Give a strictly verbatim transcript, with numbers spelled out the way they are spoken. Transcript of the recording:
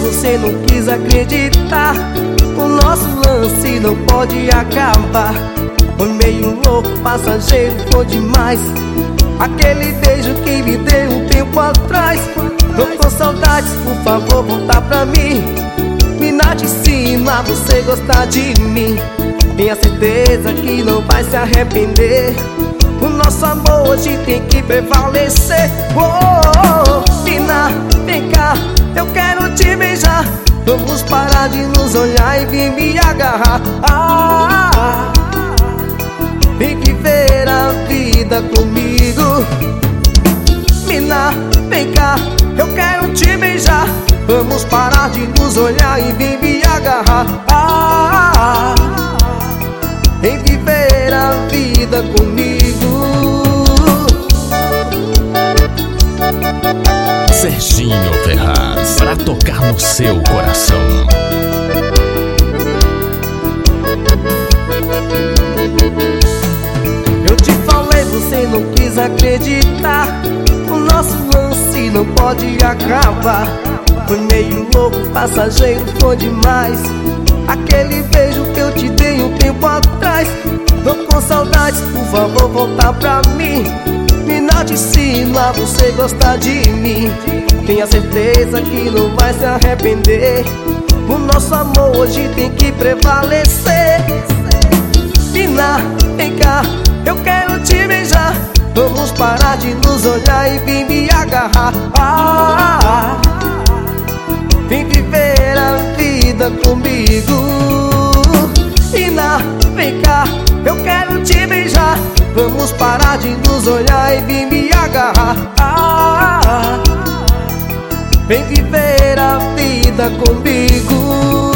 você não quis acreditar. O nosso lance não pode acabar. Foi meio louco, passageiro, foi demais. Aquele beijo que me deu um tempo atrás. Tô com saudades, por favor, volta pra mim. Mina de cima, você gostar de mim. Tenha certeza que não vai se arrepender. O nosso amor hoje tem que prevalecer. Oh, Mina, vem cá, eu quero te beijar. Vamos parar de nos olhar e vir me agarrar. Ah, vem viver a vida comigo. Mina, vem cá, eu quero te beijar. Vamos parar de nos olhar e vir me agarrar. Ah, vem viver a vida comigo. Serginho Ferraz, pra tocar no seu coração. Eu te falei, você não quis acreditar. O nosso lance não pode acabar. Foi meio louco, passageiro, foi demais. Aquele beijo que eu te dei um tempo atrás. Tô com saudades, por favor, volta pra mim. Mina de cima, você gosta de mim. Tenha certeza que não vai se arrepender. O nosso amor hoje tem que prevalecer. Mina, vem cá, eu quero te beijar. Vamos parar de nos olhar e vir me agarrar. Ah, vem viver a vida comigo. Mina, vem cá, eu quero te beijar. Vamos parar de nos olhar e vir me agarrar. Ah, vem viver a vida comigo.